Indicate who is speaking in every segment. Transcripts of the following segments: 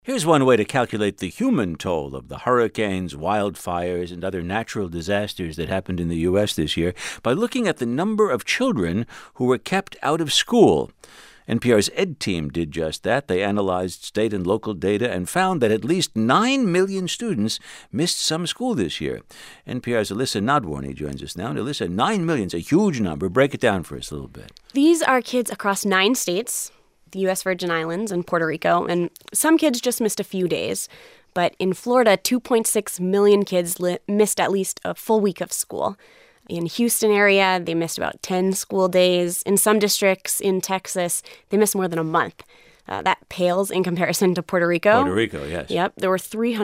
Speaker 1: Here's one way to calculate the human toll of the hurricanes, wildfires, and other natural disasters that happened in the U.S. this year by looking at the number of children who were kept out of school. NPR's Ed team did just that. They analyzed state and local data and found that at least 9 million students missed some school this year. NPR's Alyssa Nadworny joins us now. And Alyssa, 9 million is a huge number. Break it down for us a little bit.
Speaker 2: These are kids across 9 states, the U.S. Virgin Islands and Puerto Rico, and some kids just missed a few days. But in Florida, 2.6 million kids missed at least a full week of school. In Houston area, they missed about 10 school days. In some districts in Texas, they missed more than a month. That pales in comparison to Puerto Rico.
Speaker 1: Puerto Rico, yes.
Speaker 2: Yep. There were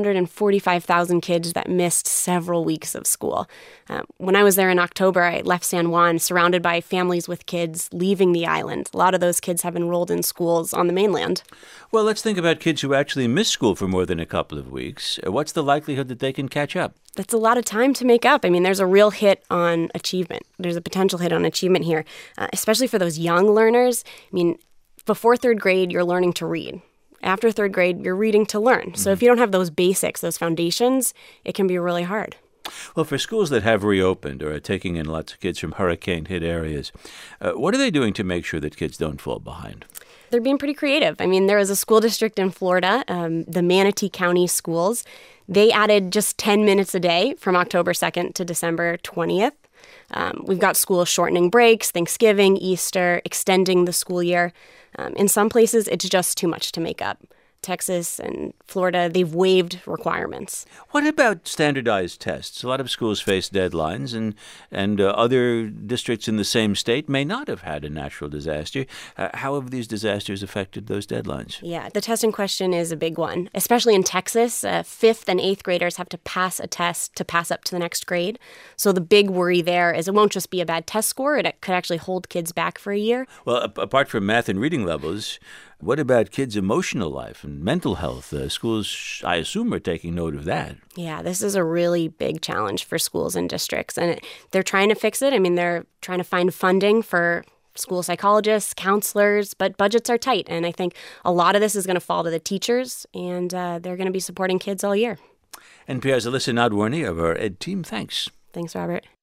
Speaker 2: 345,000 kids that missed several weeks of school. When I was there in October, I left San Juan surrounded by families with kids leaving the island. A lot of those kids have enrolled in schools on the mainland.
Speaker 1: Well, let's think about kids who actually miss school for more than a couple of weeks. What's the likelihood that they can catch up?
Speaker 2: That's a lot of time to make up. I mean, there's a real hit on achievement. There's a potential hit on achievement here, especially for those young learners. I mean, before third grade, you're learning to read. After third grade, you're reading to learn. So if you don't have those basics, those foundations, it can be really hard.
Speaker 1: Well, for schools that have reopened or are taking in lots of kids from hurricane-hit areas, what are they doing to make sure that kids don't fall behind?
Speaker 2: They're being pretty creative. I mean, there was a school district in Florida, the Manatee County Schools. They added just 10 minutes a day from October 2nd to December 20th. We've got schools shortening breaks, Thanksgiving, Easter, extending the school year. In some places, it's just too much to make up. Texas and Florida, they've waived requirements. What
Speaker 1: about standardized tests? A lot of schools face deadlines, and other districts in the same state may not have had a natural disaster. How have these disasters affected those deadlines?
Speaker 2: Yeah, the testing question is a big one, especially in Texas. 5th and 8th graders have to pass a test to pass up to the next grade. So the big worry there is it won't just be a bad test score. It could actually hold kids back for a year.
Speaker 1: Well, apart from math and reading levels, what about kids' emotional life and mental health? Schools, I assume, are taking note of that.
Speaker 2: Yeah, this is a really big challenge for schools and districts, and they're trying to fix it. I mean, they're trying to find funding for school psychologists, counselors, but budgets are tight. And I think a lot of this is going to fall to the teachers, and they're going to be supporting kids all year.
Speaker 1: NPR's Alyssa Nadworny of our Ed team. Thanks.
Speaker 2: Thanks, Robert.